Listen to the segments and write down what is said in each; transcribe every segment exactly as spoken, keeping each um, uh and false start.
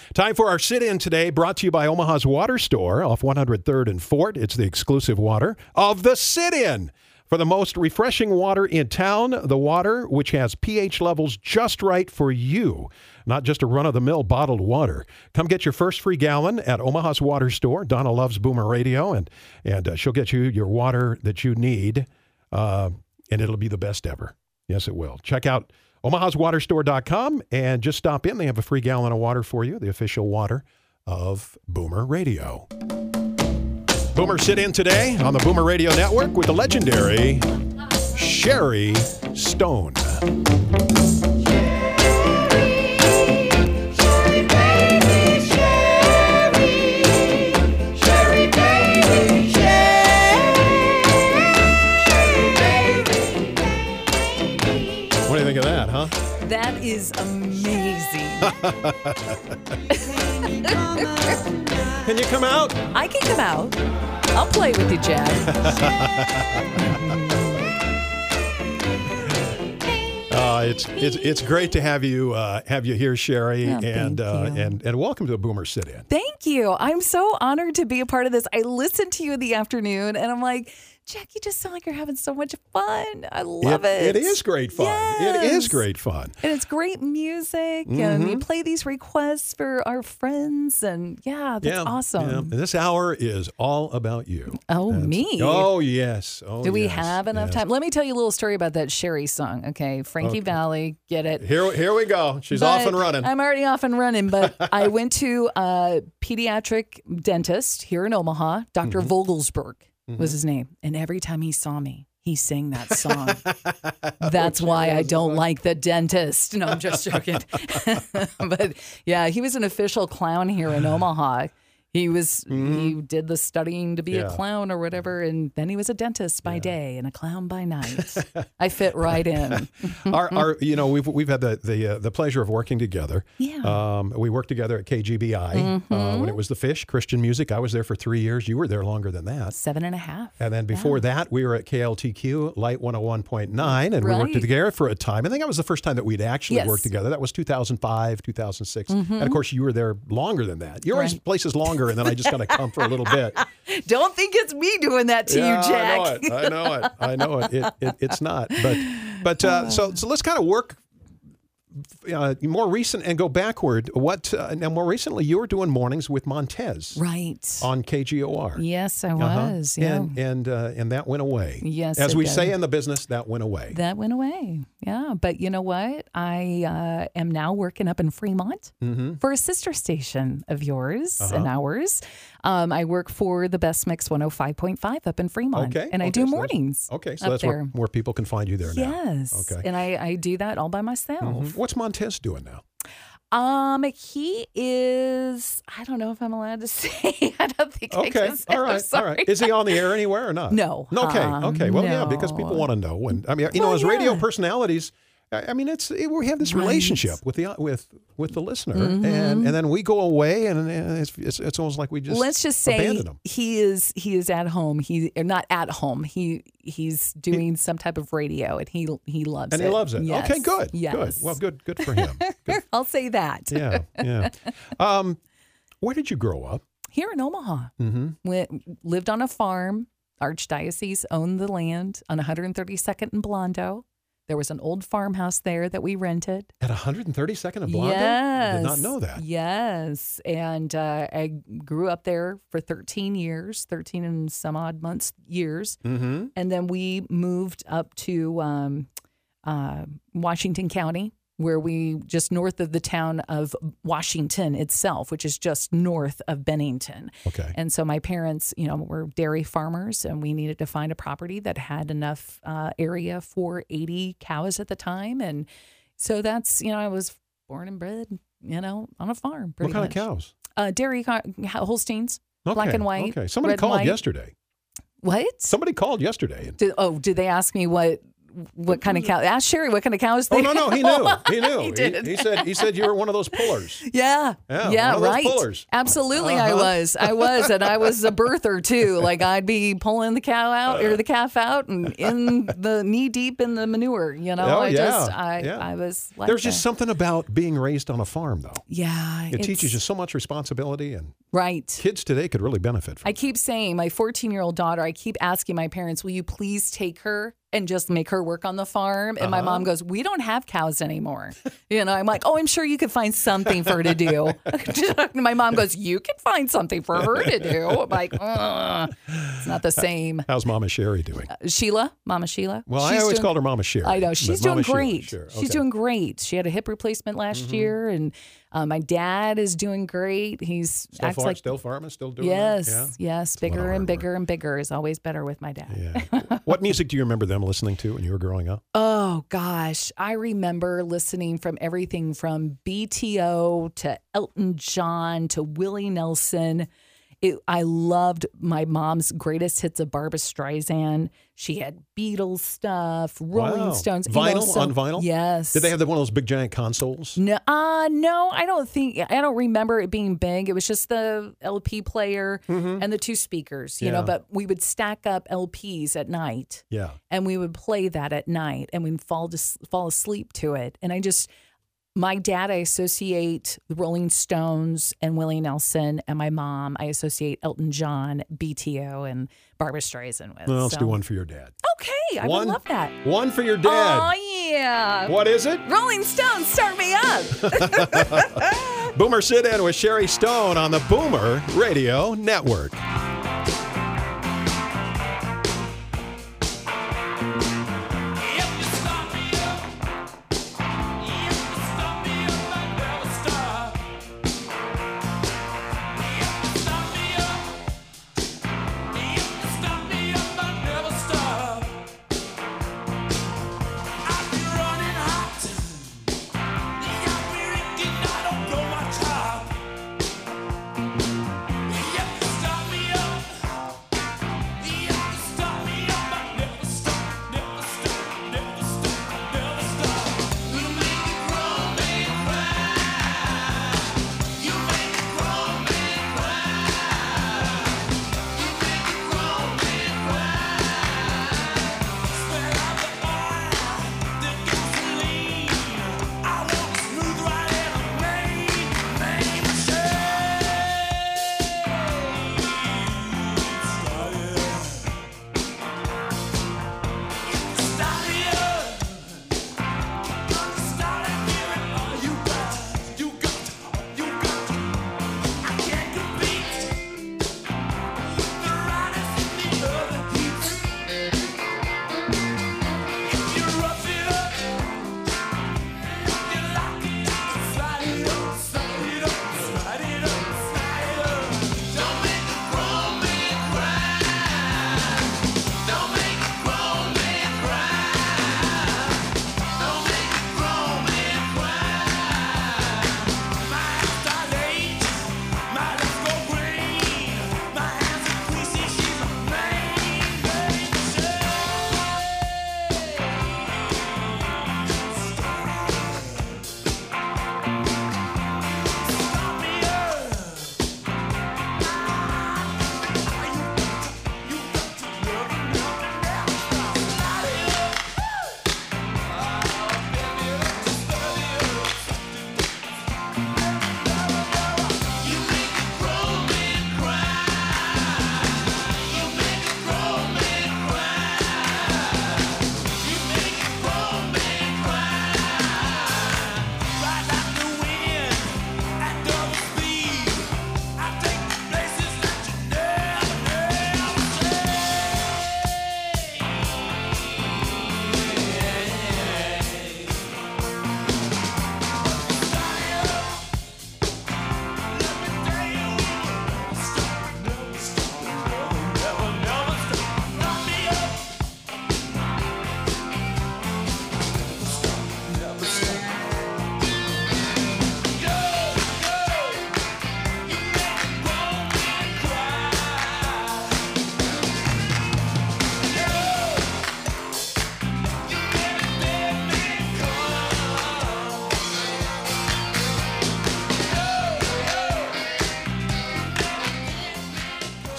Time for our sit-in today, brought to you by Omaha's Water Store off one hundred third and Fort. It's the exclusive water of the sit-in. For the most refreshing water in town, the water which has pH levels just right for you, not just a run-of-the-mill bottled water. Come get your first free gallon at Omaha's Water Store. Donna loves Boomer Radio, and, and uh, she'll get you your water that you need, uh, and it'll be the best ever. Yes, it will. Check out Omahas Water Store dot com and just stop in. They have a free gallon of water for you, the official water of Boomer Radio. Boomer sit-in today on the Boomer Radio Network with the legendary Sherry Stone. What do you think of that, huh? That is amazing. Can you come out? I can come out. I'll play with you, Jack. uh, it's it's it's great to have you uh, have you here, Sherry, Yeah, and thank uh, you. and and welcome to the Boomer Sit-In. Thank you. I'm so honored to be a part of this. I listened to you in the afternoon, and I'm like, Jack, you just sound like you're having so much fun. I love it. It is great fun. Yes. It is great fun. And it's great music, Mm-hmm. and you play these requests for our friends, and yeah, that's yeah, awesome. yeah. And this hour is all about you. Oh, That's- me? Oh, yes. Oh, Do we yes, have enough yes. time? Let me tell you a little story about that Sherry song, okay? Frankie Okay. Valley, get it? Here, here we go. She's But off and running. I'm already off and running, but I went to a pediatric dentist here in Omaha. Doctor Mm-hmm. Vogelsberg was his name. And every time he saw me, he sang that song. That's why I don't like the dentist. No, I'm just joking. But yeah, he was an official clown here in Omaha. He was he did the studying to be Yeah. a clown or whatever, and then he was a dentist by day and a clown by night. I fit right in. our, our, you know, we've we've had the the uh, the pleasure of working together. Yeah. Um, we worked together at K G B I Mm-hmm. uh, when it was the Fish Christian Music. I was there for three years. You were there longer than that. Seven and a half. And then before that, we were at K L T Q Light one oh one point nine, and we worked Right. together for a time. I think that was the first time that we'd actually Yes. worked together. That was two thousand five, two thousand six. And of course, you were there longer than that. You're always Right. places longer, and then I just kind of come for a little bit. Don't think it's me doing that to Yeah, you, Jack. I know it. I know it. I know it. It, it it's not. But but uh, so so let's kind of work uh, more recent and go backward. What uh, now? More recently, you were doing mornings with Montez Right. on K G O R. Yes, I Uh-huh. was. Yeah. And and uh, and that went away. Yes, As it we did. say in the business, that went away. That went away. Yeah. But you know what? I uh, am now working up in Fremont Mm-hmm. for a sister station of yours Uh-huh. and ours. Um, I work for the Best Mix one oh five point five up in Fremont. Okay. And I okay, do so that's- mornings. Okay, so up that's there. where, where people can find you there now. Yes. Okay. And I, I do that all by myself. Mhm. What's Montez doing now? Um, he is, I don't know if I'm allowed to say. I don't think I Okay, can say. all I'm right, all sorry. right. Is he on the air anywhere or not? No. Okay, Um, okay. Well, yeah, because no. people want to know. And I mean, you know, Well, as radio yeah. personalities, I I mean, it's it, we have this Right. relationship with the with with the listener, Mm-hmm. and and then we go away, and, and it's, it's it's almost like we just Let's just say abandon him. he is he is at home. He or not at home. He he's doing some type of radio, and he he loves And it. he loves it. Yes. Okay, good, Yes. good. Well, good, good for him. Good. I'll say that. Yeah, yeah. Um, where did you grow up? Here in Omaha, Mm-hmm. went, lived on a farm. Archdiocese owned the land on one hundred thirty-second and Blondo. There was an old farmhouse there that we rented. At one hundred thirty-second and Blondo? Yes. I did not know that. Yes. And uh, I grew up there for thirteen years, thirteen and some odd months, years. Mm-hmm. And then we moved up to um, uh, Washington County, where we just north of the town of Washington itself, which is just north of Bennington. Okay. And so my parents, you know, were dairy farmers, and we needed to find a property that had enough uh, area for eighty cows at the time. And so that's, you know, I was born and bred, you know, on a farm. What pretty kind much. of cows? Uh, dairy co- Holsteins, Okay. black and white. Okay. Somebody red and called white. yesterday. What? Somebody called yesterday. Did, oh, did they ask me what what kind of cow. Ask Sherry what kind of cows they Oh, no, no, he knew. He knew. He did. He, he said he said you were one of those pullers. Yeah. Yeah, Yeah, one of those right. pullers. Absolutely, I Uh-huh. was. I was. And I was a birther, too. Like, I'd be pulling the cow out or the calf out and in the knee deep in the manure. You know, Oh, I yeah. just, I, Yeah. I was like, There's that. just something about being raised on a farm, though. Yeah. It teaches it's- you so much responsibility, and Right. kids today could really benefit from I it. keep saying, my fourteen-year-old daughter, I keep asking my parents, will you please take her and just make her work on the farm? And my Uh-huh. mom goes, we don't have cows anymore. You know, I'm like, oh, I'm sure you could find something for her to do. My mom goes, you can find something for her to do. I'm like, Ugh, it's not the same. How's Mama Sherry doing? Sheila, Mama Sheila. Well, I she's always doing- called her Mama Sherry. I know. but She's Mama doing Sheila, great. sure. She's Okay. doing great. She had a hip replacement last year, and uh, my dad is doing great. He's Still, acts far, like still farming, still doing yes, that? yes, a lot of bigger hard and work. bigger and bigger is always better with my dad. Yeah. What music do you remember them listening to when you were growing up? Oh gosh, I remember listening from everything from B T O to Elton John to Willie Nelson. It, I loved my mom's greatest hits of Barbra Streisand. She had Beatles stuff, Rolling Wow. Stones. you know, Vinyl so- on vinyl? Yes. Did they have the, one of those big giant consoles? No, uh, no, I don't think, I don't remember it being big. It was just the L P player and the two speakers, you know, Mm-hmm. Yeah. but we would stack up L Ps at night Yeah. and we would play that at night and we'd fall to, fall asleep to it. And I just, my dad, I associate the Rolling Stones and Willie Nelson, and my mom, I associate Elton John, B T O, and Barbra Streisand with. Well, let's So- do one for your dad. Okay, I One? would love that. One for your dad. Oh, yeah. What is it? Rolling Stones, start me up. Boomer Sit-In with Sherry Stone on the Boomer Radio Network. Stop me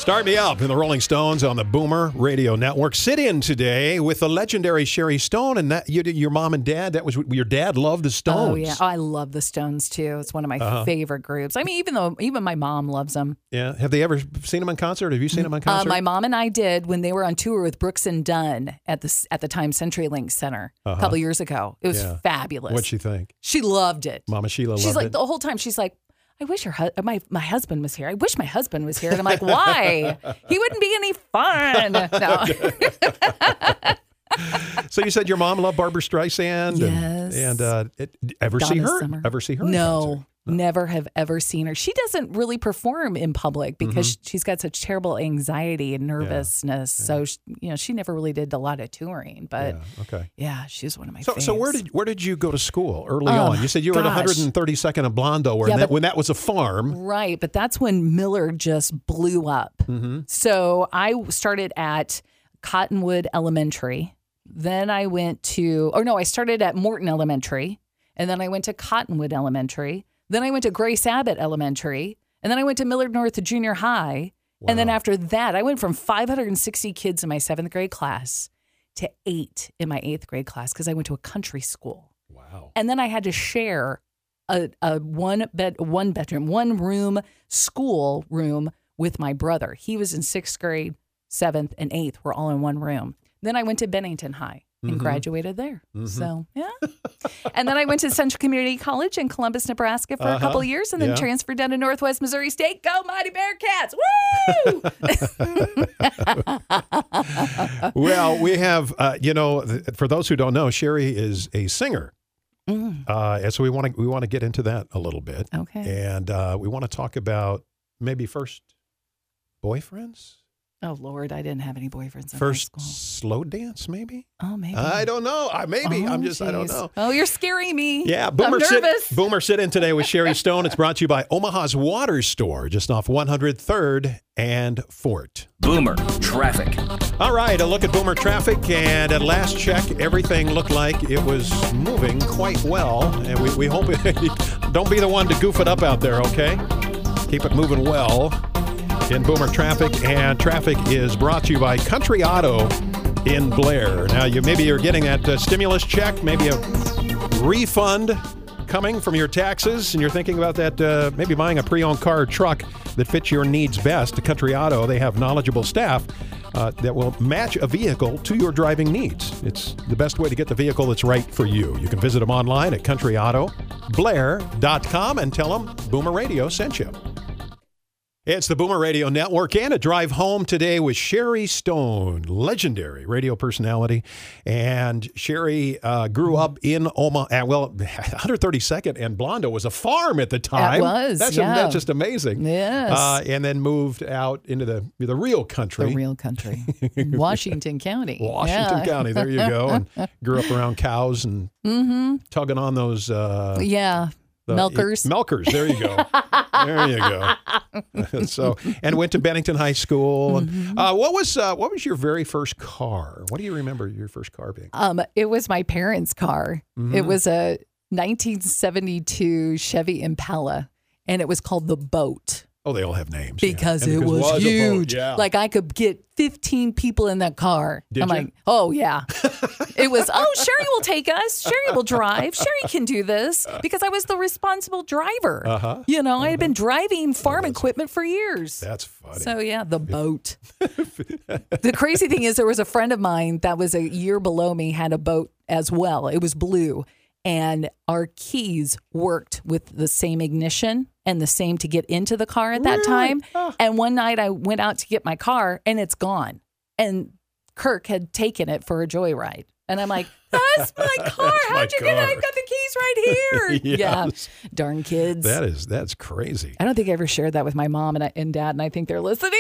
Start Me Up in the Rolling Stones on the Boomer Radio Network. Sit in today with the legendary Sherry Stone, and that you, your mom and dad. That was your dad loved the Stones. Oh yeah, oh, I love the Stones too. It's one of my uh-huh. favorite groups. I mean, even though even my mom loves them. Yeah. Have they ever seen them in concert? Have you seen them in concert? Uh, my mom and I did when they were on tour with Brooks and Dunn at the at the time CenturyLink Center uh-huh. a couple years ago. It was yeah. fabulous. What'd she think? She loved it. Mama Sheila loved it. She's like the whole time. She's like, I wish her hu- my my husband was here. I wish my husband was here. And I'm like, why? He wouldn't be any fun. No. So you said your mom loved Barbra Streisand. Yes. And, and uh, it, ever Donna see her? Summer. Ever see her? in No. concert? No. Never have ever seen her. She doesn't really perform in public because mm-hmm. she's got such terrible anxiety and nervousness. Yeah. So, she, you know, she never really did a lot of touring. But yeah, okay. yeah she's one of my so, faves. So where did where did you go to school early oh, on? You said you were gosh. at one hundred thirty-second and Blondo, where yeah, that, but, when that was a farm. Right, but that's when Miller just blew up. Mm-hmm. So I started at Cottonwood Elementary. Then I went to, or no, I started at Morton Elementary. And then I went to Cottonwood Elementary. Then I went to Grace Abbott Elementary. And then I went to Millard North Junior High. Wow. And then after that, I went from five hundred sixty kids in my seventh grade class to eight in my eighth grade class because I went to a country school. Wow. And then I had to share a, a one bed, one bedroom, one room school room with my brother. He was in sixth grade, seventh, and eighth. We're all in one room. Then I went to Bennington High and mm-hmm. graduated there. Mm-hmm. So, yeah. And then I went to Central Community College in Columbus, Nebraska for uh-huh. a couple of years and then yeah. transferred down to Northwest Missouri State. Go Mighty Bearcats! Woo! Well, we have, uh, you know, for those who don't know, Sherry is a singer. Mm. Uh, and so we want to we want to get into that a little bit. Okay. And uh, we want to talk about maybe first boyfriends. Oh, Lord, I didn't have any boyfriends in First high school. slow dance, maybe? Oh, maybe. I don't know. I Maybe. Oh, I'm just, geez. I don't know. Oh, you're scaring me. Yeah. Boomer I'm sit, nervous. Boomer Sit In today with Sherry Stone. It's brought to you by Omaha's Water Store, just off one hundred third and Fort. Boomer Traffic. All right, a look at Boomer traffic. And at last check, everything looked like it was moving quite well. And we, we hope it, don't be the one to goof it up out there, okay? Keep it moving well in Boomer Traffic, and traffic is brought to you by Country Auto in Blair. Now, you maybe you're getting that uh, stimulus check, maybe a refund coming from your taxes, and you're thinking about that, uh, maybe buying a pre-owned car or truck that fits your needs best. At Country Auto, they have knowledgeable staff uh, that will match a vehicle to your driving needs. It's the best way to get the vehicle that's right for you. You can visit them online at country auto blair dot com and tell them Boomer Radio sent you. It's the Boomer Radio Network and a drive home today with Sherry Stone, legendary radio personality. And Sherry uh, grew up in Omaha. Well, one hundred thirty-second and Blondo was a farm at the time. It was, that's yeah. a, that's just amazing. Yes. Uh, and then moved out into the the real country. The real country. Washington County. Washington yeah. County. There you go. And grew up around cows and mm-hmm. tugging on those. Uh, yeah. The, Milkers. Milkers. There you go. There you go. So, and went to Bennington High School. Mm-hmm. Uh, what was uh, what was your very first car? What do you remember your first car being? Um, it was my parents' car. Mm-hmm. It was a nineteen seventy-two Chevy Impala, and it was called the Boat. Oh, they all have names. Because yeah. it because was, was huge. Yeah. Like I could get fifteen people in that car. Did I'm you? like, oh, yeah. It was, oh, Sherry will take us. Sherry will drive. Sherry can do this because I was the responsible driver. Uh-huh. You know, uh-huh. I had been driving farm oh, equipment for years. That's funny. So, yeah, the boat. The crazy thing is there was a friend of mine that was a year below me had a boat as well. It was blue. And our keys worked with the same ignition and the same to get into the car at that really? time. Oh. And one night I went out to get my car and it's gone. And Kirk had taken it for a joyride. And I'm like, that's my car. That's How'd my you get it? I've got the keys right here. Yes. Yeah. Darn kids. That is, that's crazy. I don't think I ever shared that with my mom and, I, and dad, and I think they're listening.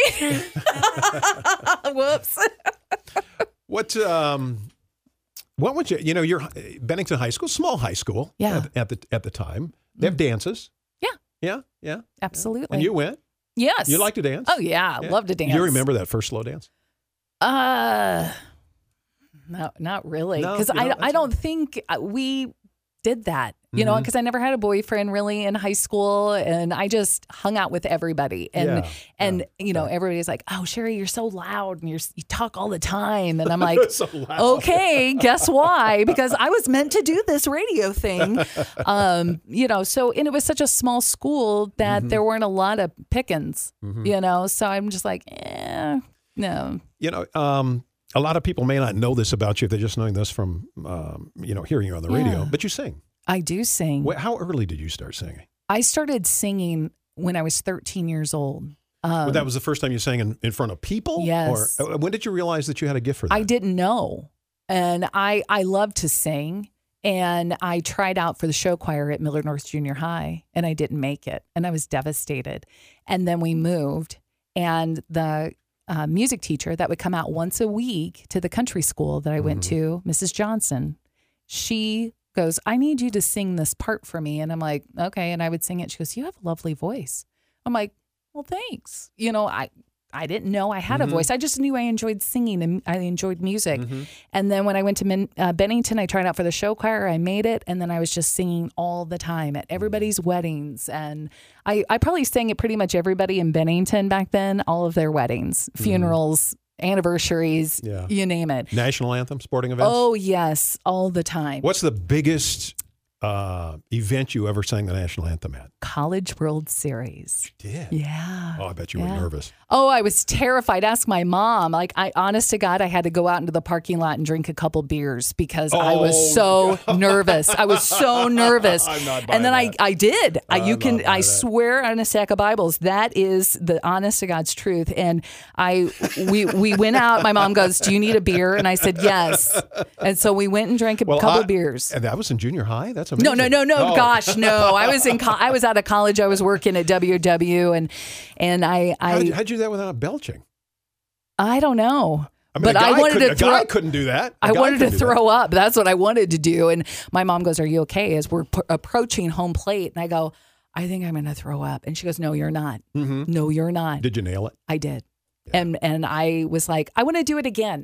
Whoops. What, um... What would you, you know, you're Bennington High School, small high school yeah. at, at the at the time. They have dances. Yeah. Yeah, yeah. Absolutely. And you went? Yes. You like to dance? Oh, yeah. yeah. Love to dance. Do you remember that first slow dance? Uh, no, not really. Because no, I, I don't right. think we did that you know, because I never had a boyfriend really in high school, and I just hung out with everybody. And Yeah, and yeah, you know, yeah. everybody's like, "Oh, Sherry, you're so loud, and you're you talk all the time." And I'm like, So loud. "Okay, guess why? Because I was meant to do this radio thing." Um, you know, so and it was such a small school that Mm-hmm. there weren't a lot of pickings. You know, so I'm just like, eh, no. You know, um, a lot of people may not know this about you. They're just knowing this from, um, you know, hearing you on the radio. Yeah. But you sing. I do sing. Wh- How early did you start singing? I started singing when I was thirteen years old. Um, Well, that was the first time you sang in, in front of people? Yes. Or uh, when did you realize that you had a gift for that? I didn't know. And I, I love to sing. And I tried out for the show choir at Millard North Junior High, and I didn't make it. And I was devastated. And then we moved, and the uh, music teacher that would come out once a week to the country school that I went to, Missus Johnson, she goes, "I need you to sing this part for me." And I'm like, okay. And I would sing it. She goes, "You have a lovely voice." I'm like, "Well, thanks." You know, I I didn't know I had a voice. I just knew I enjoyed singing and I enjoyed music. And then when I went to Min, uh, Bennington, I tried out for the show choir. I made it. And then I was just singing all the time at everybody's weddings. And I, I probably sang at pretty much everybody in Bennington back then, all of their weddings, funerals, anniversaries, Yeah. you name it. National anthem, sporting events? Oh, yes, all the time. What's the biggest uh, event you ever sang the national anthem at? College World Series. Yeah. Yeah. Oh, I bet you Yeah. were nervous. Oh, I was terrified. Ask my mom. Like, I, honest to God, I had to go out into the parking lot and drink a couple beers because I Oh, was so nervous. I was so nervous. I'm not and then buying I, I did. I, you I'm can. not I buying that. swear on a stack of Bibles that is the honest to God's truth. And I, we, we went out. My mom goes, "Do you need a beer?" And I said, "Yes." And so we went and drank a Well, couple I- beers. And that was in junior high? That's amazing. No, no, no, no. Oh. Gosh, no. I was in. Co- I was out of college. I was working at W W, and and I, I, How'd you, how'd you do that without belching? I don't know. I mean, but a guy I wanted couldn't- to a throw. guy couldn't do that. A I guy wanted to couldn't do that. throw up. That's what I wanted to do. And my mom goes, "Are you okay?" As we're p- approaching home plate, and I go, "I think I'm going to throw up." And she goes, "No, you're not. Mhm. No, you're not." Did you nail it? I did. And and I was like, "I want to do it again."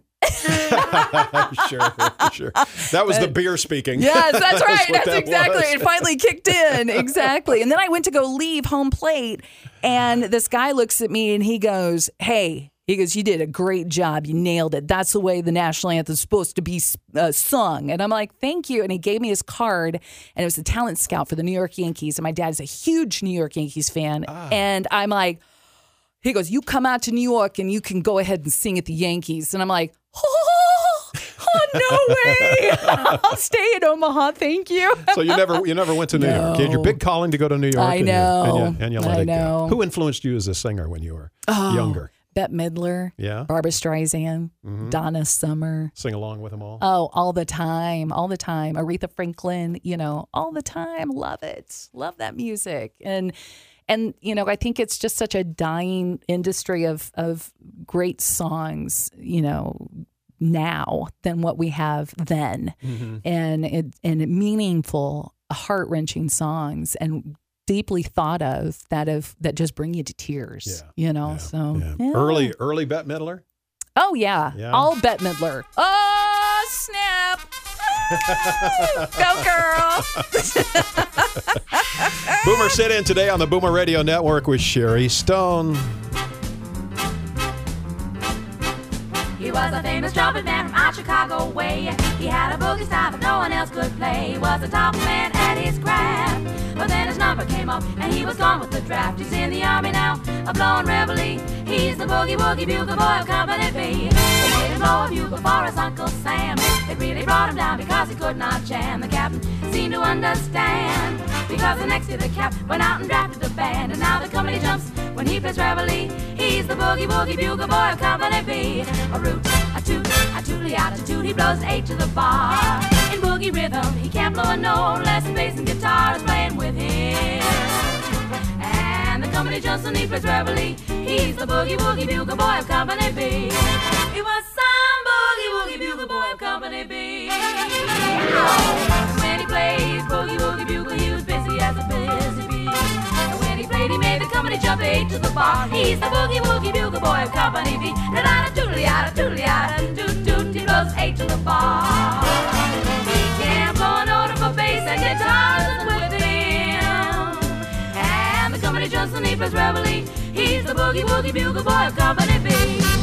sure, sure. That was the beer speaking. Yes, that's right. what That's that exactly. was. It finally kicked in. Exactly. And then I went to go leave home plate, and this guy looks at me and he goes, "Hey," he goes, "you did a great job. You nailed it. That's the way the national anthem's supposed to be uh, sung." And I'm like, "Thank you." And he gave me his card, and it was a talent scout for the New York Yankees. And my dad's a huge New York Yankees fan. Ah. And I'm like, he goes, "You come out to New York and you can go ahead and sing at the Yankees." And I'm like, "Oh, oh no way. I'll stay in Omaha. Thank you." So you never you never went to New No. York. You had your big calling to go to New York. I and you- know. and you, and you let I it go. know. Who influenced you as a singer when you were Oh. younger? Bette Midler, Yeah. Barbara Streisand, Donna Summer. Sing along with them all? Oh, all the time, all the time. Aretha Franklin, you know, all the time. Love it. Love that music. And and you know, I think it's just such a dying industry of of great songs, you know, now than what we have then. Mm-hmm. And it and meaningful, heart-wrenching songs and deeply thought of that of that just bring you to tears. Yeah. You know, Yeah, so yeah. yeah. Early, early Bette Midler? Oh yeah, Yeah. all Bette Midler. Oh snap! Go girl! Boomer Sit-In today on the Boomer Radio Network with Sherry Stone. He was a famous trumpet man from out Chicago way. He had a boogie style that no one else could play. He was the top man at his craft. But then his number came up and he was gone with the draft. He's in the army now, a blowing reveille. He's the boogie woogie bugle boy of Company B. They made him blow a bugle for his Uncle Sam. It really brought him down because he could not jam. The captain seemed to understand, because the next year the cap went out and drafted a band. And now the company jumps when he plays reveille. He's the boogie woogie bugle boy of Company B. A root, a toot, a tootly out a toot. He blows an eight to the bar. In boogie rhythm, he can't blow a note unless the bass and guitar is playing with him. And the company jumps when he plays reveille. He's the boogie woogie bugle boy of Company B. He was some boogie woogie bugle boy of Company B. And when he plays boogie woogie bugle, he was busy as a busy bee. And when he played, he made the company jump eight to the bar. He's the boogie woogie bugle boy of Company B. Da da da doodly da doodly da doot doot. He blows eight to the bar. He can't blow a note of a bass the guitars with him. And the company just an E-plus reveille. He's the boogie woogie bugle boy of Company B.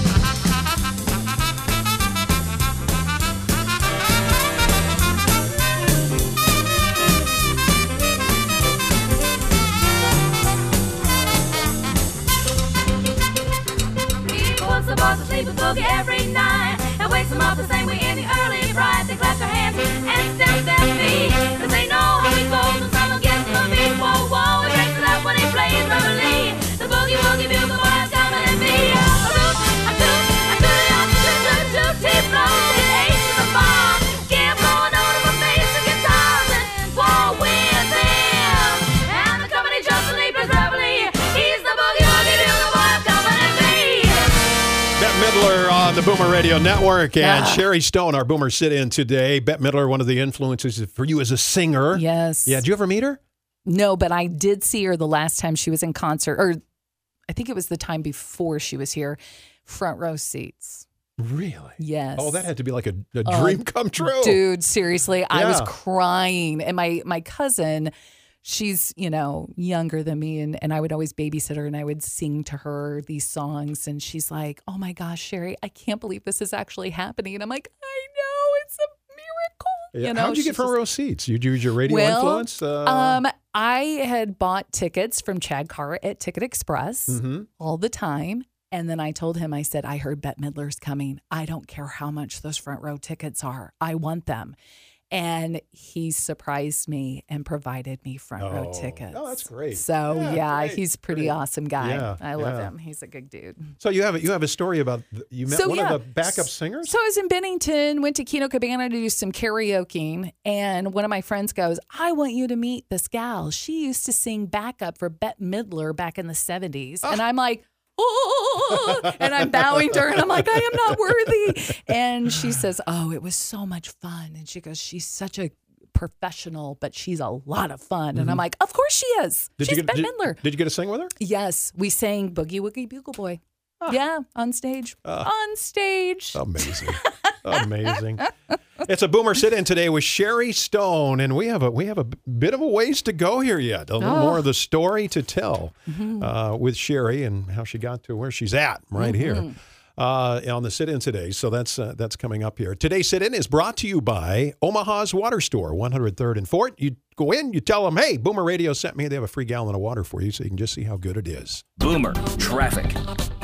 The boys will sleep with boogie every night and wakes them up the same way in the early bright. They clap their hands and stamp their feet, cause they know how he goes when someone gets the beat. Whoa, whoa, he breaks it up when he plays reveille. The boogie woogie bugle boy is coming to me. A root, a toot, a tooty, a toot, toot, toot, he blows the H to the bar. Give blowing out of a bass and guitars and whoa with him. And the company just a sleeper's reveille. He's the boogie woogie bugle boy of Company B. Bette Midler on the Boomer Radio Network, and yeah. Sherry Stone, our Boomer sit-in today. Bette Midler, one of the influences for you as a singer. Yes. Yeah. Did you ever meet her? No, but I did see her the last time she was in concert, or I think it was the time before she was here. Front row seats. Really? Yes. Oh, that had to be like a, a dream uh, come true. Dude, seriously, yeah. I was crying. And my, my cousin, she's, you know, younger than me, and, and I would always babysit her, and I would sing to her these songs, and she's like, oh my gosh, Sherry, I can't believe this is actually happening. And I'm like, I know, it's a miracle. Yeah. You know, how'd you get front row seats? You use your radio well, influence? Uh... Um, I had bought tickets from Chad Carr at Ticket Express mm-hmm. all the time. And then I told him, I said, I heard Bette Midler's coming. I don't care how much those front row tickets are. I want them. And he surprised me and provided me front oh. row tickets. Oh, that's great. So yeah, yeah great, he's a pretty great. awesome guy. Yeah, I love yeah. him. He's a good dude. So you have a, you have a story about the, you met so, one yeah. of the backup singers? So I was in Bennington, went to Kino Cabana to do some karaoke, and one of my friends goes, I want you to meet this gal. She used to sing backup for Bette Midler back in the seventies. Oh. And I'm like, oh, and I'm bowing to her, and I'm like, I am not worthy. And she says, oh, it was so much fun. And she goes, she's such a professional, but she's a lot of fun. Mm-hmm. And I'm like, of course she is. Did she's you get, Bette did, Midler. Did you get to sing with her? Yes. We sang Boogie Woogie Bugle Boy. Ah. Yeah, on stage. Uh, on stage. Amazing. Amazing. It's a Boomer sit-in today with Sherry Stone, and we have a we have a bit of a ways to go here yet. A little oh. more of the story to tell mm-hmm. uh, with Sherry and how she got to where she's at right mm-hmm. here uh, on the sit-in today. So that's uh, that's coming up here. Today's sit-in is brought to you by Omaha's Water Store, one hundred third and Fort. You go in, you tell them, hey, Boomer Radio sent me. They have a free gallon of water for you, so you can just see how good it is. Boomer Traffic.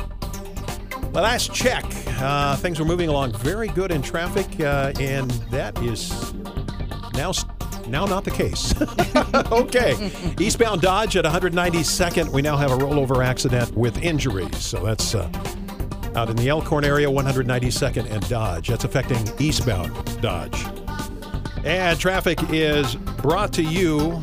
The last check, uh, things were moving along very good in traffic, uh, and that is now now not the case. Okay. Eastbound Dodge at one ninety-second, we now have a rollover accident with injuries. So that's uh, out in the Elkhorn area, one ninety-second and Dodge. That's affecting eastbound Dodge. And traffic is brought to you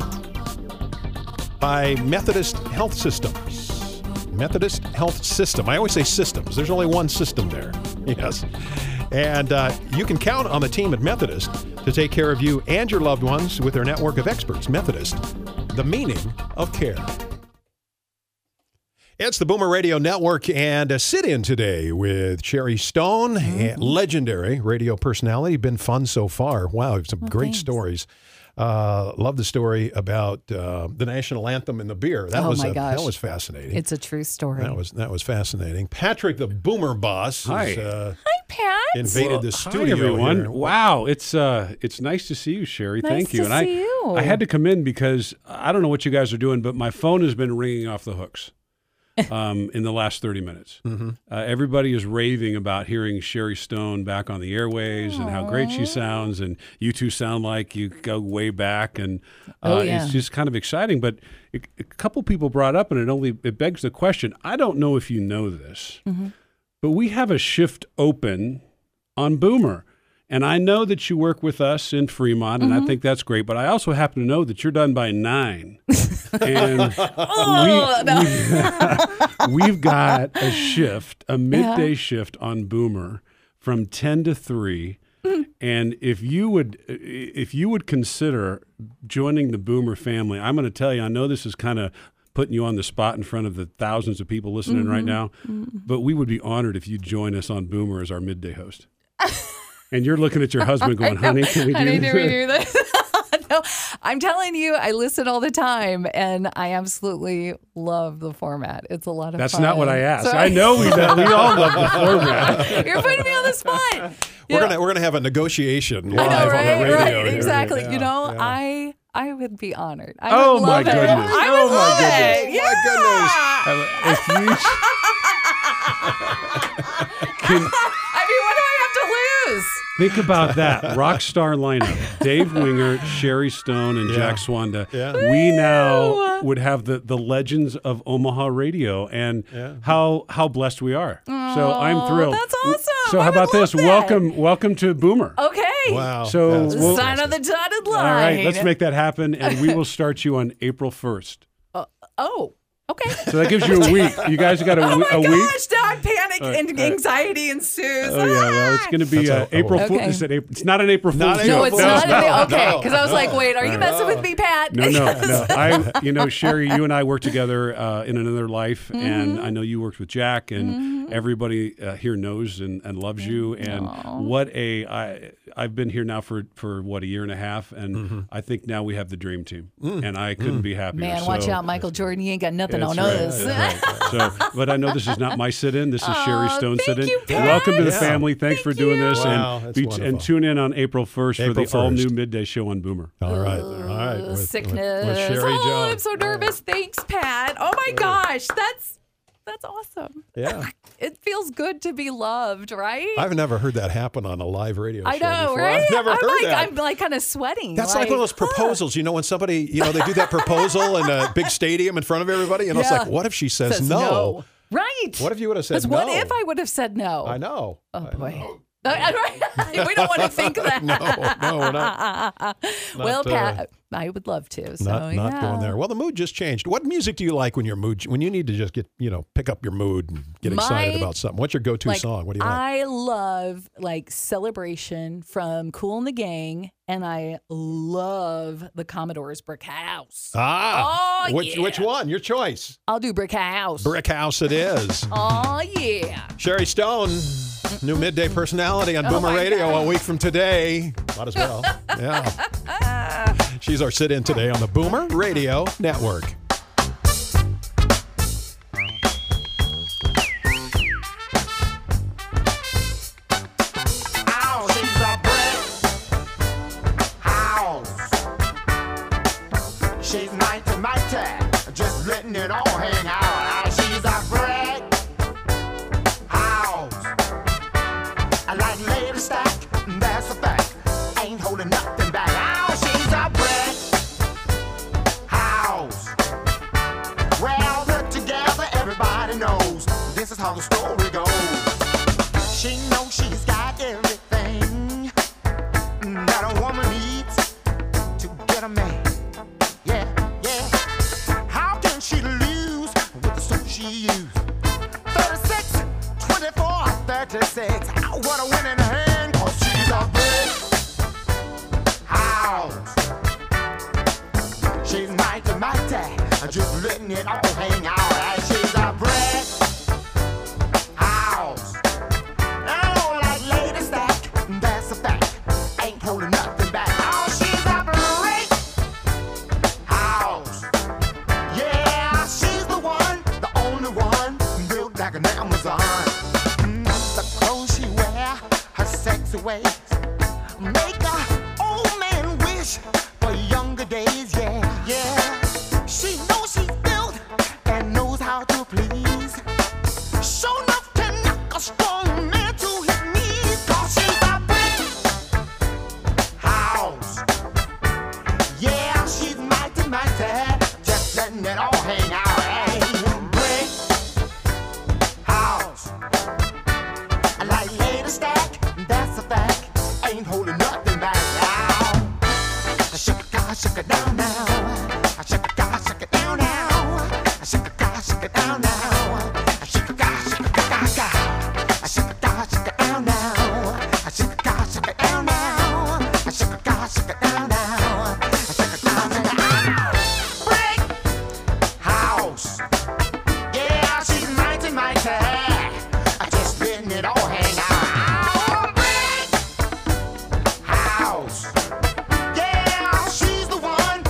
by Methodist Health Systems. Methodist Health System. I always say systems. There's only one system there. Yes. And uh, you can count on the team at Methodist to take care of you and your loved ones with their network of experts. Methodist, the meaning of care. It's the Boomer Radio Network and a sit-in today with Sherry Stone, mm-hmm. legendary radio personality. Been fun so far. Wow, some well, great thanks. stories. Uh, love the story about uh, the national anthem and the beer. That oh was my a, gosh. that was fascinating. It's a true story. That was that was fascinating. Patrick, the Boomer boss, hi, is, uh, hi, Pat. invaded well, the studio. Hi, everyone. Here. Wow, it's uh, it's nice to see you, Sherry. Nice Thank you. to and see I, you. I had to come in because I don't know what you guys are doing, but my phone has been ringing off the hooks. um, in the last thirty minutes. Mm-hmm. Uh, everybody is raving about hearing Sherry Stone back on the airways Aww. and how great she sounds, and you two sound like you go way back, and uh, oh, yeah. it's just kind of exciting. But it, a couple people brought up, and it only it begs the question, I don't know if you know this, mm-hmm. but we have a shift open on Boomer. And I know that you work with us in Fremont, and mm-hmm. I think that's great. But I also happen to know that you're done by nine. And oh, we, no. we, we've got a shift, a midday yeah. shift on Boomer from ten to three. Mm-hmm. And if you would, if you would consider joining the Boomer family, I'm going to tell you, I know this is kind of putting you on the spot in front of the thousands of people listening mm-hmm. right now, mm-hmm. but we would be honored if you join us on Boomer as our midday host. And you're looking at your husband going, honey, can we do honey, this? do we do this? No, I'm telling you, I listen all the time, and I absolutely love the format. It's a lot of That's fun. not what I asked. Sorry. I know we, we all love the format. You're putting me on the spot. We're You gonna know, we're gonna have a negotiation live I know, right? on the radio. Right, here. exactly. Yeah, you know, yeah. I I would be honored. I Oh, would my love it. goodness. I would Oh, my love goodness. it. Oh, my Yeah. goodness. If you can I mean, what do I have to lose? think about that rock star lineup: Dave Winger, Sherry Stone, and Yeah. Jack Swanda. Yeah. We now would have the the legends of Omaha radio, and Yeah. how how blessed we are. so I'm thrilled. that's awesome. So I how would about this? love that. Welcome, welcome to Boomer. Okay. Wow. So That's we'll- Sign on fantastic. the dotted line. All right, let's make that happen, and we will start you on April first. Oh, okay. So that gives you a week. You guys got a, Oh my a week. gosh, now panic All right, and all right. anxiety ensues. Oh yeah, well it's going to be That's uh, a- April oh. Fool. Okay. It's, an April, it's not an April Fool's Not joke. No, Joke. it's No, not. no, okay, no, because I was like, wait, are you messing with me, Pat? No, no, no. I, you know, Sherry, you and I worked together uh, in another life, Mm-hmm. and I know you worked with Jack, and everybody uh, here knows and, and loves you. And what a, I, I've been here now for, for what, a year and a half, and Mm-hmm. I think now we have the dream team, Mm. and I couldn't be happier. Man, so, watch out, Michael Jordan. You ain't got nothing That's on right, us. that's right. So, but I know this is not my sit-in. This is Sherry Aw, Stone thank sit-in. you, Pat. Welcome to the Yeah. family. Thanks for Thank doing you. this, Wow, and that's be, wonderful. and tune in on April first for April the all new first. midday show on Boomer. All right, all right. With- with- Sickness. With, Sherry oh, Jones. I'm so nervous. Thanks, Pat. Oh my gosh, that's that's awesome. Yeah. It feels good to be loved, right? I've never heard that happen on a live radio I show know, before. right? I've never I'm heard like, that. I'm like kind of sweating. That's like, one of those huh. proposals, you know, when somebody, you know, they do that proposal in a big stadium in front of everybody, and it's Yeah. like, what if she says, Says no? no. Right. What if you would have said Because no? what if I would have said no? I know. Oh I boy. know. we don't want to think that. No, no, we're not. well, uh, Pat, I would love to. So Not, not yeah. going there. Well, the mood just changed. What music do you like when your mood, when you need to just get, you know, pick up your mood and get excited My- about something? What's your go-to Like, song? What do you like? I love like Celebration from Kool and the Gang, and I love the Commodore's Brick House. ah, Oh, which yeah. which one? Your choice. I'll do Brick House. Brick House it is. Oh yeah. Sherry Stone, new midday personality on Oh, Boomer my Radio God. a week from today. Might as well. Yeah. She's our sit-in today on the Boomer Radio Network. Ow, she's a brick house. She's mighty, mighty, just letting it all hang out. Ow, she's a brick house. I like lady stack, that's a fact. Ain't holding nothing back. Ow, she's a brick house. Well, put together, everybody knows this is how the story goes. She knows she's got everything that a woman needs to get a man. Yeah, yeah. How can she lose with the suit she used? thirty-six, twenty-four, thirty-six. Ah, what a winning hand, 'cause she's a brick house. She's mighty, mighty, just letting it all hang out. Ah, she's a brick house. I don't like lady stack, that's a fact. Ain't holding nothing back. Oh, she's a brick house. Yeah, she's the one, the only one, built like an Amazon. Mm, the clothes she wear, her sexy ways, make a old man wish for younger days. Yeah, yeah. She knows she's built and knows how to please. Show enough to knock a strong man to his knees. 'Cause she's a brick house. Yeah, she's mighty, mighty, just letting it all hang out. Hey, brick house. I like lady stack, that's a fact. Ain't holding nothing back. Ow. Shake it, God, shake it down now. Shake it, God, shake it down now. Shake it, God, shake it down now. Shake it, God, shake it, God, God. Shake it, God, shake it down now. Shake it, God, shake it down now. Shake it, God, shake it down now. Shake it, God, shake it down. Brick house. Yeah, she's mighty, mighty. Just letting it all hang out. Brick house. Yeah, she's the one,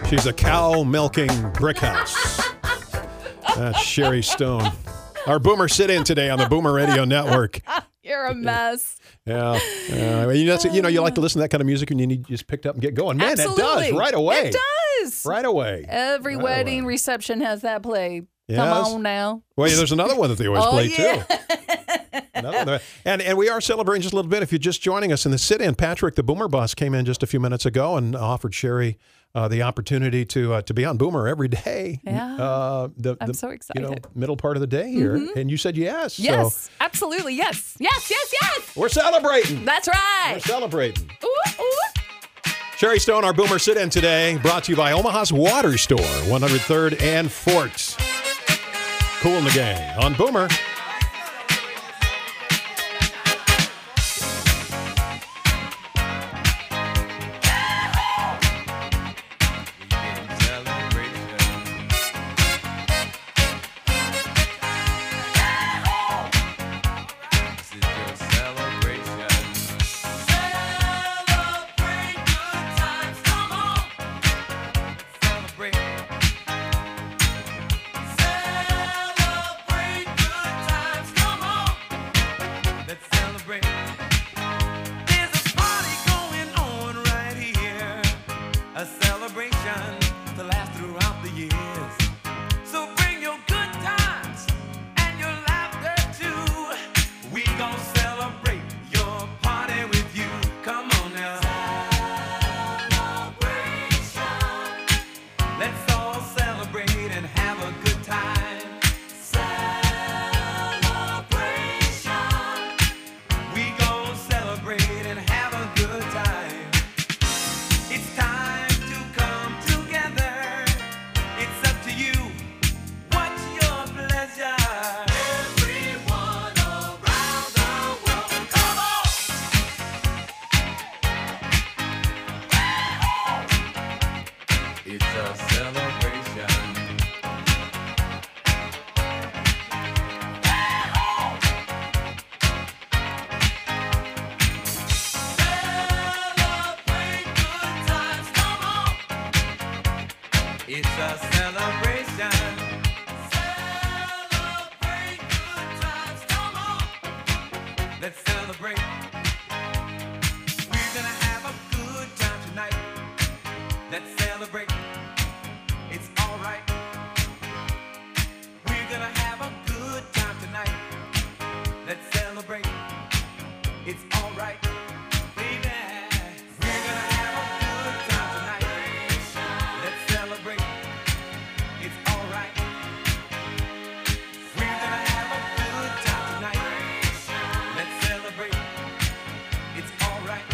She's a cow-milking brick house. That's Sherry Stone. Our Boomer sit-in today on the Boomer Radio Network. You're a mess. Yeah. Uh, you, know, you know, you like to listen to that kind of music and you need to just pick up and get going. Man, Absolutely. it does right away. It does. Right away. Every Right wedding away. reception has that play. Yes. Come on now. Well, yeah, there's another one that they always Oh, play, yeah. too. Another one. And, and we are celebrating just a little bit. If you're just joining us in the sit-in, Patrick, the Boomer boss, came in just a few minutes ago and offered Sherry uh, the opportunity to uh, to be on Boomer every day. Yeah. Uh, the, I'm the, so You know, excited. middle part of the day here. Mm-hmm. And you said yes. Yes, So absolutely. Yes. Yes, yes, yes. we're celebrating. That's We're right. celebrating. Ooh, ooh. Sherry Stone, our Boomer sit-in today, brought to you by Omaha's Water Store, one hundred third and Fort. Cool in the Gang on Boomer. It's a celebration. Celebrate good times. Come on. Let's celebrate. We're gonna have a good time tonight. Let's celebrate. It's all right. We're gonna have a good time tonight. Let's celebrate. It's all right. Baby. We're gonna have a good time tonight. Let's celebrate. It's all right. We're gonna have a good time tonight. Let's celebrate. It's all right.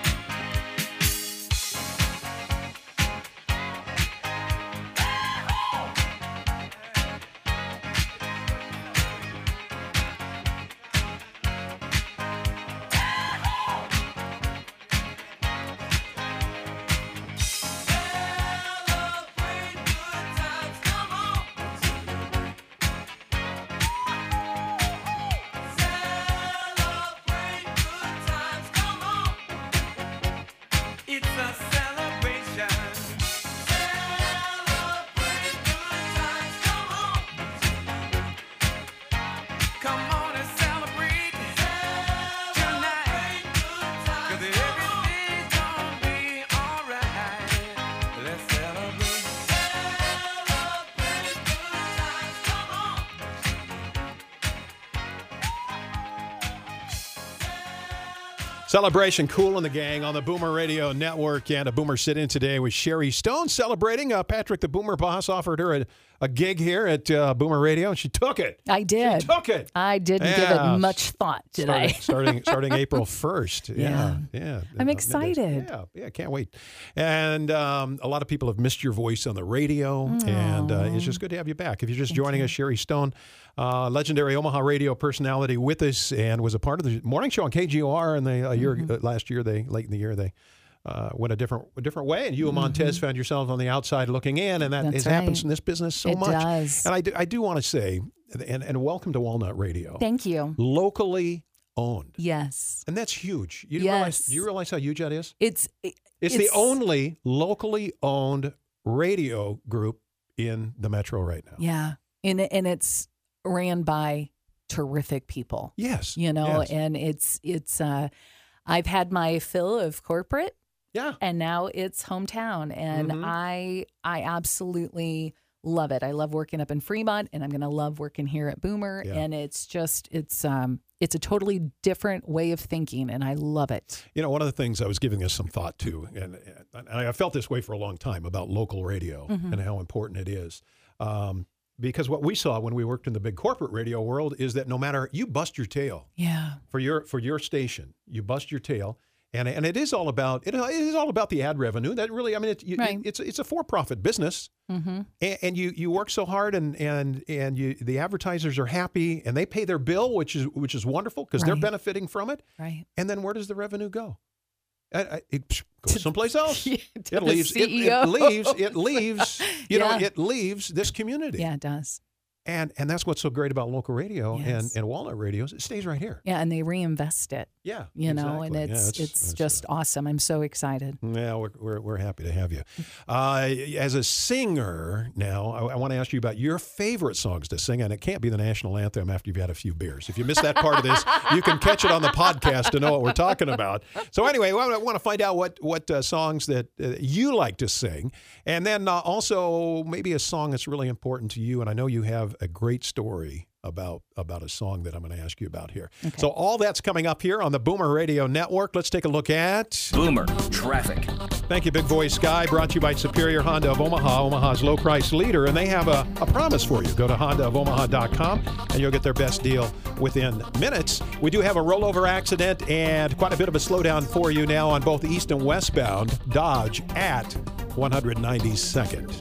Celebrate good times. Come on. Celebrate good times. Come on. It's a celebration. Celebrate good times. Come on. Come on and celebrate tonight. 'Cause everything's gonna be all right. Let's celebrate. Celebrate good times. Come on. Celebration, Cool in the Gang on the Boomer Radio Network, and a Boomer sit-in today with Sherry Stone celebrating. Uh, Patrick, the Boomer boss, offered her a, a gig here at uh, Boomer Radio, and she took it. I did. She took it. I didn't give Yeah. it much thought, did I? Starting, starting, starting April first. Yeah, yeah. I'm Uh, excited. Yeah, yeah, can't wait. And um, a lot of people have missed your voice on the radio, and uh, it's just good to have you back. If you're just joining us, Sherry Stone, uh, legendary Omaha radio personality, with us, and was a part of the morning show on K G O R. And they a year uh, last year, they late in the year, they. Uh, went a different a different way, and you and Montez found yourselves on the outside looking in, and that That's is, happens right. in this business so It much. does. And I do, I do want to say, and, and welcome to Walnut Radio. Thank you. Locally owned. Yes. And that's huge. You Yes. realize, do you realize how huge that is? It's it- It's, the only locally owned radio group in the metro right now. Yeah. And, and it's ran by terrific people. Yes. You know, yes. and it's, it's, uh, I've had my fill of corporate Yeah. and now it's hometown. And Mhm. I, I absolutely love it. I love working up in Fremont and I'm going to love working here at Boomer. Yeah. And it's just, it's, um, it's a totally different way of thinking and I love it. You know, one of the things I was giving this some thought to, and, and I felt this way for a long time about local radio Mm-hmm. and how important it is. Um, because what we saw when we worked in the big corporate radio world is that no matter, you bust your tail Yeah. for your for your station, you bust your tail. And, and it is all about it is all about the ad revenue. That really, I mean, it, you, Right. it's it's a for profit business, Mm-hmm. and, and you you work so hard, and and and you the advertisers are happy, and they pay their bill, which is which is wonderful because they're Right. benefiting from it. Right. And then where does the revenue go? I, I, it psh, goes someplace else. Yeah, It to the leaves. It, C E O. it leaves. It leaves. You know, Yeah. it leaves this community. Yeah, it does. And and that's what's so great about local radio and, Yes. and Walnut radios. It stays right here. Yeah, and they reinvest it, Yeah. you know, and exactly. it's Yeah, it's, just awesome. I'm so excited. Yeah, we're, we're, we're happy to have you. Uh, as a singer now, I, I want to ask you about your favorite songs to sing, and it can't be the national anthem after you've had a few beers. If you missed that part of this, you can catch it on the podcast to know what we're talking about. So anyway, I want to find out what, what uh, songs that uh, you like to sing, and then uh, also maybe a song that's really important to you, and I know you have a great story about about a song that I'm going to ask you about here. So all that's coming up here on the Boomer Radio Network. Let's take a look at Boomer Traffic. Thank you, Big Boy Sky, brought to you by Superior Honda of Omaha, Omaha's low price leader. And they have a, a promise for you. Go to honda of omaha dot com and you'll get their best deal within minutes. We do have a rollover accident and quite a bit of a slowdown for you now on both east and westbound Dodge at one ninety-second.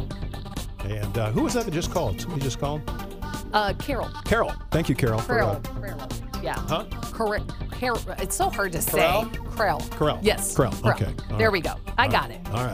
And uh, who was that that just called? Somebody just called? Uh, Carol. Carol. Thank you, Carol. for, Carol. uh, Carol. Yeah. Huh? Correct. Carol. It's so hard to say. Corral? Corral. Corral. Yes. Corral. Okay. All There right. we go. I got it. All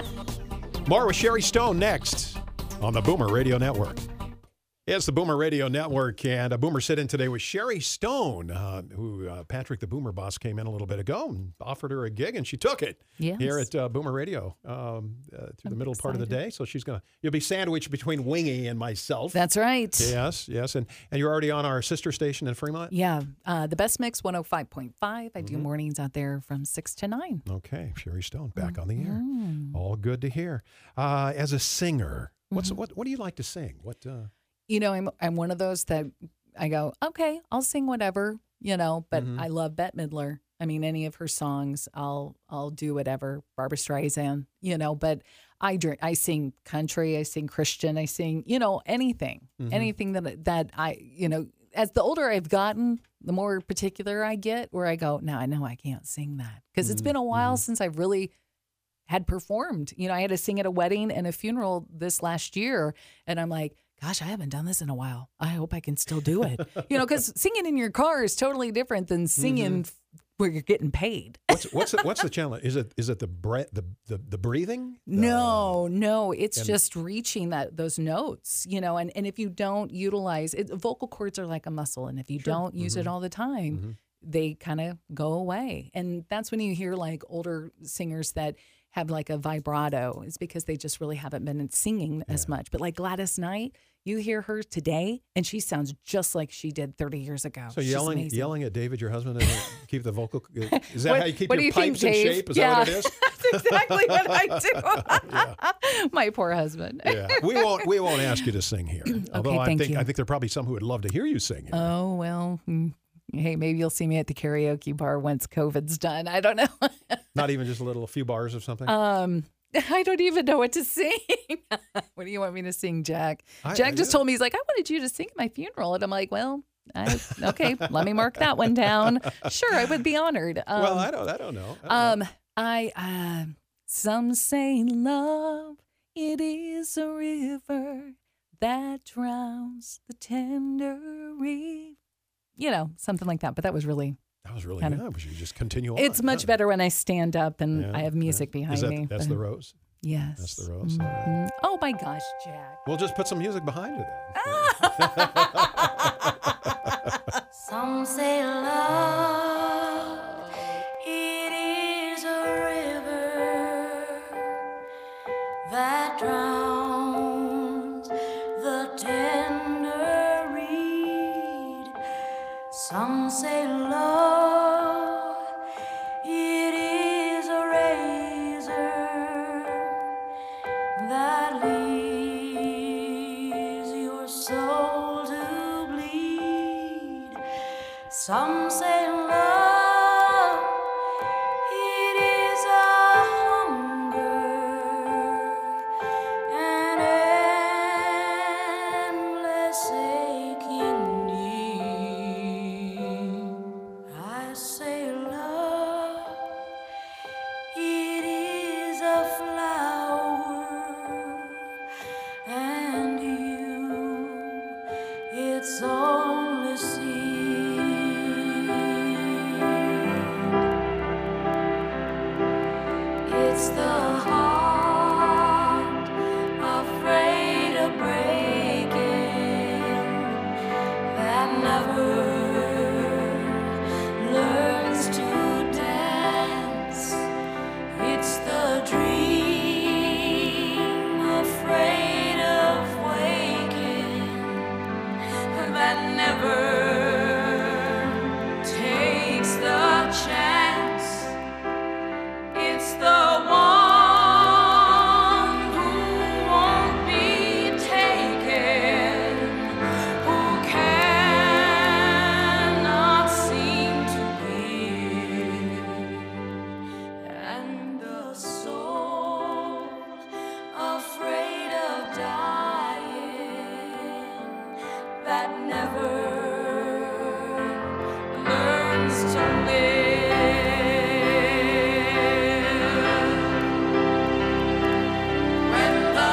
right. More with Sherry Stone next on the Boomer Radio Network. It's the Boomer Radio Network, and a Boomer sit-in today with Sherry Stone, uh, who uh, Patrick, the Boomer boss, came in a little bit ago and offered her a gig, and she took it Yes. here at uh, Boomer Radio um, uh, through the middle part of the day. So she's gonna, you'll be sandwiched between Wingy and myself. That's right. yes, yes, and and you're already on our sister station in Fremont. Yeah. Uh, the best mix, one oh five point five. I Mm-hmm. do mornings out there from six to nine. Okay, Sherry Stone back on the air. Mm-hmm. All good to hear. Uh, as a singer, what's what what do you like to sing? What? Uh, You know, I'm I'm one of those that I go, okay, I'll sing whatever, you know, but Mm-hmm. I love Bette Midler. I mean, any of her songs, I'll I'll do whatever. Barbra Streisand, you know, but I drink, I sing country, I sing Christian, I sing, you know, anything, Mm-hmm. anything that that I, you know, as the older I've gotten, the more particular I get. Where I go, no, I know I can't sing that because it's been a while since I've really had performed. You know, I had to sing at a wedding and a funeral this last year, and I'm like, gosh, I haven't done this in a while. I hope I can still do it. You know, because singing in your car is totally different than singing f- where you're getting paid. what's what's the, what's the challenge? Is it is it the bre- the, the the breathing? The- No, no, it's and- just reaching that those notes, you know, and, and if you don't utilize it, vocal cords are like a muscle. And if you don't use it all the time, they kind of go away. And that's when you hear like older singers that have like a vibrato. It's because they just really haven't been singing as much. But like Gladys Knight, you hear her today and she sounds just like she did thirty years ago. So She's yelling amazing. yelling at David, your husband, to keep the vocal. Is that What- how you keep what do your you think, pipes in Dave? shape? Is Yeah. that what it is? That's exactly what I do. My poor husband. Yeah, we won't we won't ask you to sing here. Although I thank think you. I think there are probably some who would love to hear you sing here. Oh, well, mm, hey, maybe you'll see me at the karaoke bar once COVID's done. I don't know. Not even just a little a few bars of something. um, I don't even know what to sing. What do you want me to sing, Jack? I- Jack I- just told me, he's like, I wanted you to sing at my funeral. And I'm like, well, I, okay, let me mark that one down. Sure, I would be honored. Um, well, I don't I don't know. I don't know. Um, I uh, some say love it is a river that drowns the tender reef. You know, something like that. But that was really. That was really kind of- good. We should just continue on. It's much Yeah. better when I stand up and Yeah, I have music yeah. behind Is that, me. That's but- the rose. Yes. That's the rose. All right. Mhm. Oh my gosh, Jack. We'll just put some music behind it then. Some say love, it is a river that drowns the tender reed. Some say love, it is a razor that leaves your soul to bleed. Some say love, it is a hunger, an endless aching need. I say love, it is a flower, and you, its only seed. It's the heart afraid of breaking that never learns to dance. It's the dream afraid of waking that never takes the chance. It's the one who won't be taken, who cannot seem to give, and the soul afraid of dying that never learns to live. When the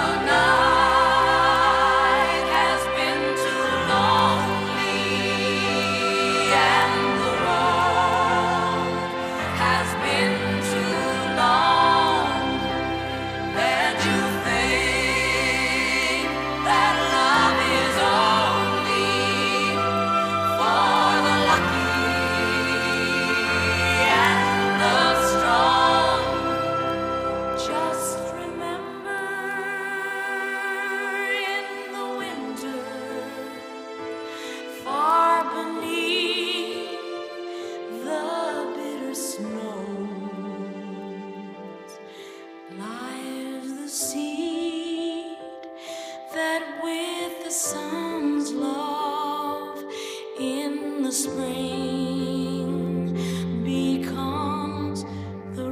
night has been too lonely and the road has been too long, and you think that love is only for the lucky and the strong, just remember in the winter, far beneath the bitter snows, lies the seed that with the sun's love in the spring becomes the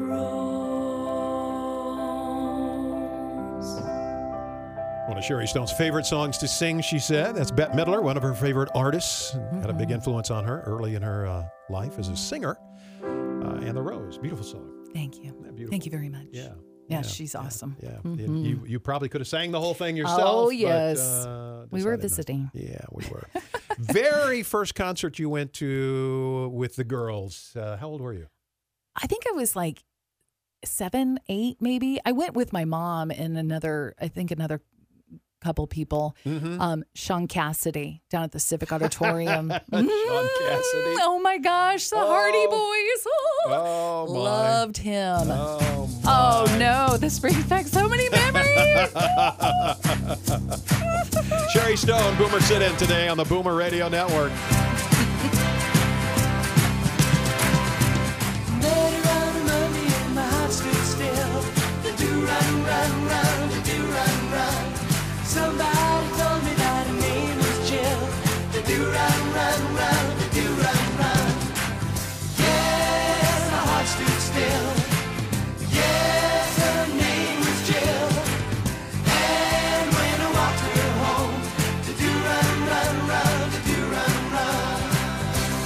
rose. One of Sherry Stone's favorite songs to sing, she said. That's Bette Midler, one of her favorite artists. Had a big influence on her early in her uh, life as a singer. Uh, and The Rose, beautiful song. Thank you. Isn't that beautiful? Thank you very much. Yeah. Yeah, she's awesome. Yeah. Mhm. You, you probably could have sang the whole thing yourself. Oh, but, yes. uh, We were decided not. visiting. Yeah, we were. Very first concert you went to with the girls. Uh, how old were you? I think I was like seven, eight, maybe. I went with my mom and another, I think another couple people. Mm-hmm. Um, Sean Cassidy down at the Civic Auditorium. Sean Cassidy. Oh my gosh, the Hardy Boys. Oh, Oh, my. loved him. Oh, Oh no, this brings back so many memories. Sherry Stone, Boomer Sit-In today on the Boomer Radio Network. Mary run, run, me and my heart stood still. The do run, run, run, the do run, run. Somebody told me that her name was Jill. The do run, run, run, the do run, run. Yes, my heart stood still. Yes, her name was Jill. And when I walked her home, the do run, run, run, the do run, run.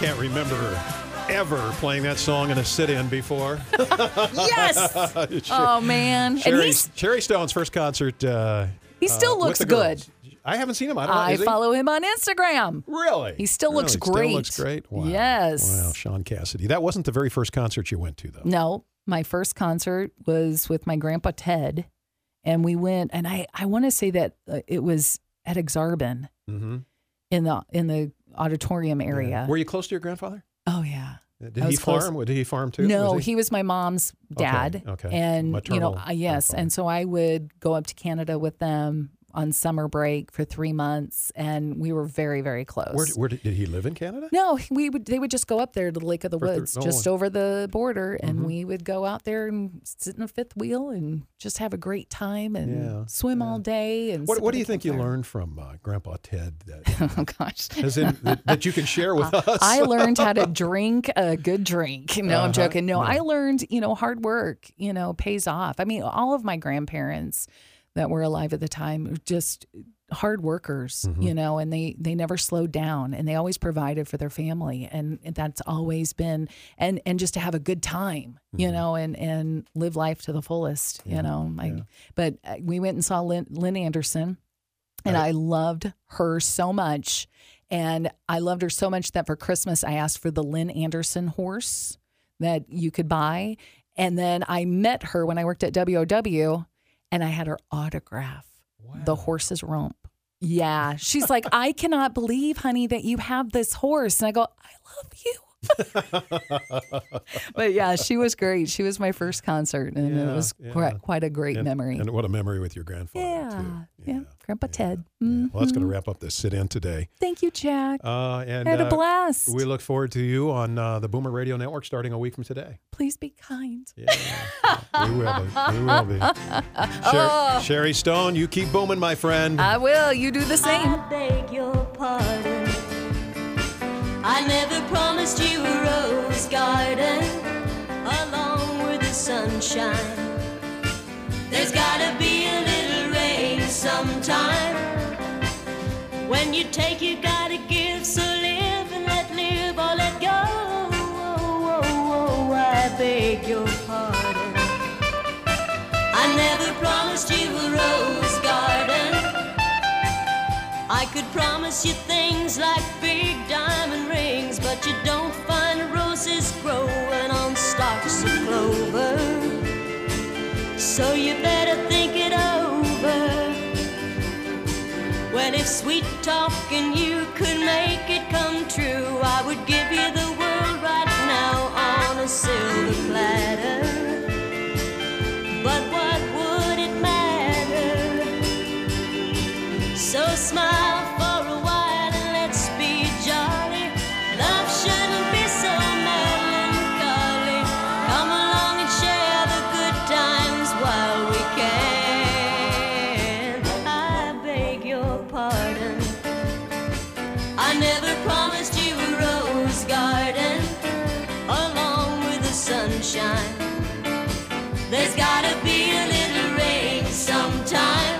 can't remember ever playing that song in a sit-in before. Yes. Oh man. And Sherry, he's Sherry Stone's first concert. Uh, he still uh, with looks the good. girls. I haven't seen him. I don't know. I Is he? follow him on Instagram. Really? He still looks Really? great. Still looks great. Wow. Yes. Wow, Sean Cassidy. That wasn't the very first concert you went to, though. No, my first concert was with my grandpa Ted, and we went. And I, I want to say that uh, it was at Exarban Mm-hmm. in the in the auditorium area. Were you close to your grandfather? Oh yeah. Did I he was close. farm? Did he farm too? No, Was he? was my mom's dad. Okay, okay. And you know, Maternal uh, yes, grandfather. and so I would go up to Canada with them on summer break for three months, and we were very, very close. Where, where did, did he live in Canada? No, we would. They would just go up there to the Lake of the For th- Woods, oh. just over the border, and Mhm. we would go out there and sit in a fifth wheel and just have a great time and Yeah, swim yeah. all day. And What, sit what by do you the think you campfire. learned from uh, Grandpa Ted that, Oh gosh. as in, that, that you can share with us? I learned how to drink a good drink. No, Uh-huh. I'm joking. No, No. I learned, you know, hard work, you know, pays off. I mean, all of my grandparents that were alive at the time were just hard workers, Mm-hmm. you know, and they, they never slowed down, and they always provided for their family. And that's always been, and, and just to have a good time, you Mm-hmm. know, and, and live life to the fullest, you know. I, But uh, we went and saw Lynn, Lynn Anderson, and Right. I loved her so much. And I loved her so much that for Christmas, I asked for the Lynn Anderson horse that you could buy. And then I met her when I worked at W O W, and I had her autograph the horse's rump. Yeah. She's like, I cannot believe, honey, that you have this horse. And I go, I love you. But yeah, she was great. She was my first concert, and Yeah, it was yeah. quite, quite a great and, memory. And what a memory with your grandfather, yeah, too. yeah. Grandpa Ted. Yeah. Well, that's going to Mhm. wrap up this sit-in today. Thank you, Jack. Uh, and I had a uh, blast. we look forward to you on uh, the Boomer Radio Network starting a week from today. Please be kind. Yeah, we will be. We will be. Sher- Oh. Sherry Stone, you keep booming, my friend. I will. You do the same. I beg your pardon. I never promised you a rose garden along with the sunshine. There's gotta be a little rain sometime. When you take, you gotta give. So live and let live or let go. Oh, oh, oh, I beg your pardon. I never promised you a rose garden. I could promise you things like big diamond rings, but you don't find roses growing on stalks of clover. So you better think it over. Well, if sweet talking you could make it come true, I would give you the world right now on a silver platter. But what would it matter? So smile for a while and let's be jolly. Love shouldn't be so melancholy. Come along and share the good times while we can. I beg your pardon. I never promised you a rose garden along with the sunshine. There's gotta be a little rain sometime.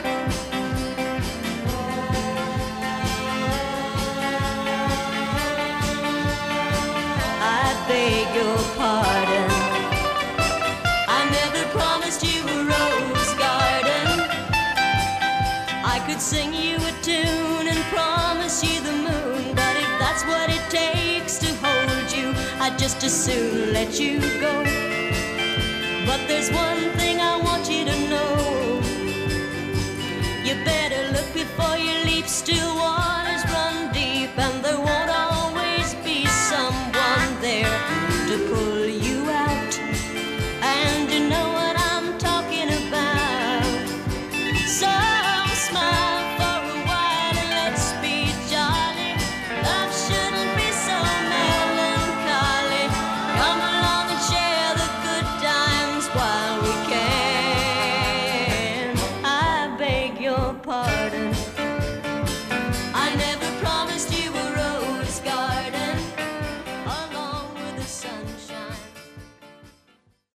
I beg your pardon. I never promised you a rose garden. I could sing you a tune and promise you the moon, but if that's what it takes to hold you, I'd just as soon let you go. But there's one thing I want you to know. You better look before you leap. Still waters run deep, and there won't always be someone there to pull you out. And you know what I'm talking about. So smile for a while and let's be jolly. Love shouldn't be so melancholy. Come along and share the good times while we can. I beg your pardon.